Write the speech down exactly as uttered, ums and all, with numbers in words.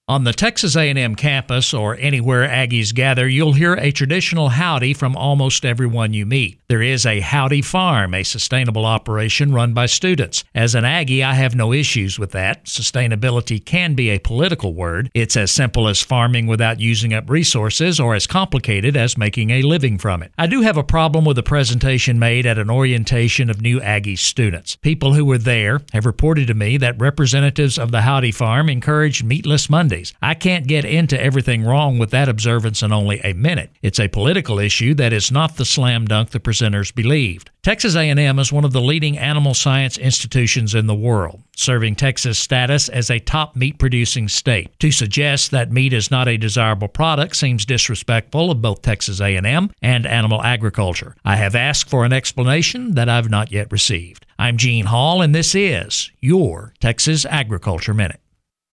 On the Texas A and M campus or anywhere Aggies gather, you'll hear a traditional howdy from almost everyone you meet. There is a Howdy Farm, a sustainable operation run by students. As an Aggie, I have no issues with that. Sustainability can be a political word. It's as simple as farming without using up resources or as complicated as making a living from it. I do have a problem with a presentation made at an orientation of new Aggie students. People who were there have reported to me that representatives of the Howdy Farm encouraged meatless Mondays. I can't get into everything wrong with that observance in only a minute. It's a political issue that is not the slam dunk the presenters believed. Texas A and M is one of the leading animal science institutions in the world, serving Texas' status as a top meat-producing state. To suggest that meat is not a desirable product seems disrespectful of both Texas A and M and animal agriculture. I have asked for an explanation that I've not yet received. I'm Gene Hall, and this is your Texas Agriculture Minute.